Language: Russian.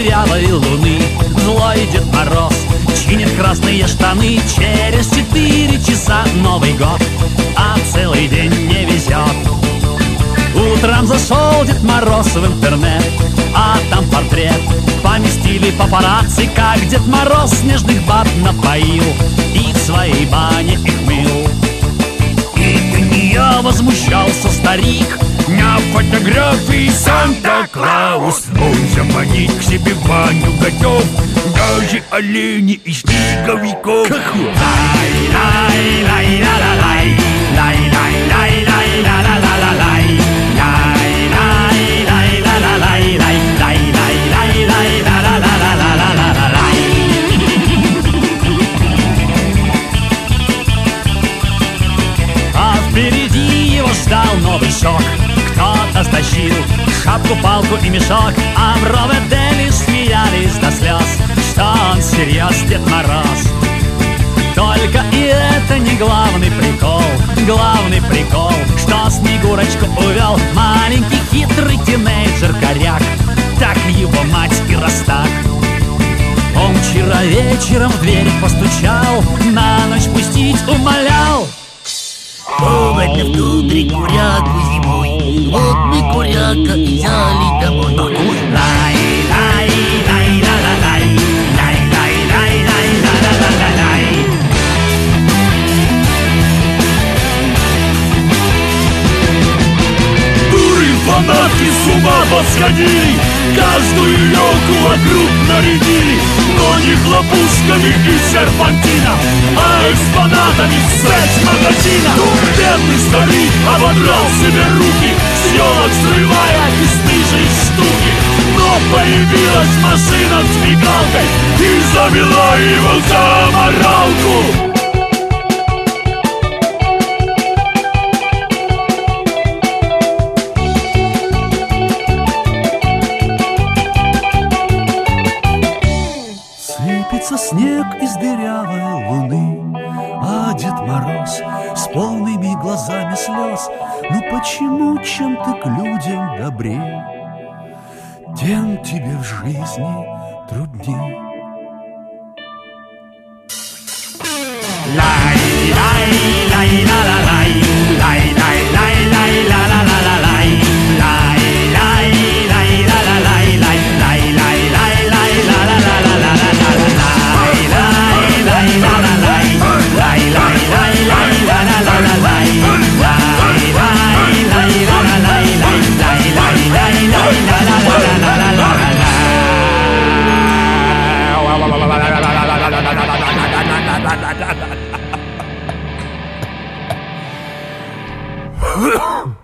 дырявой луны. Злой Дед Мороз чинит красные штаны. Через 4 часа Новый год, а целый день не везет. Утром зашел Дед Мороз в интернет, а там портрет поместили папарацци, как Дед Мороз снежных баб напоил и в своей бане их мыл. И на нее возмущался старик: на фотографии Санта-Клаус, он заманить к себе в баню готов даже оленей и снеговиков. Лай-лай-лай-ла-ла-лай, лай-лай-лай-лай-ла-ла-ла-лай, лай-лай-лай-ла-ла-лай, лай-лай-лай-ла-ла-ла-ла-ла-ла-лай. А впереди его ждал новый шок. Кто-то стащил шапку, палку и мешок, а в Роведеле смеялись до слез, что он всерьез Дед Мороз. Только и это не главный прикол. Главный прикол, что Снегурочку увел маленький хитрый тинейджер-коряк. Так его мать и раз так. Он вчера вечером в дверь постучал, на ночь пустить умолял. Повод в тундре курятку зимой, вот мы курятка и взяли домой. Лай-лай-лай-ла-ла-лай, лай-лай-лай-лай-ла-ла-ла-лай. Дуры фанатки с ума посходили, каждую елку вокруг нарядили, но не хлопушками и серпантином, а экспонатами секс-магазина. Бедный старик ободрал себе руки, с елок срывая бесстыжие штуки. Но появилась машина с мигалкой и завела его за моралку. Сыпется снег из дырявой луны, а Дед Мороз с полными глазами слез. Ну почему, чем ты к людям добрей, тем тебе в жизни трудней. Лай-лай-лай-ла-ла-лай, лай-лай-лай-лай-ла-ла-ла-лай, лай-лай-лай-ла-ла-лай, Ha ha ha!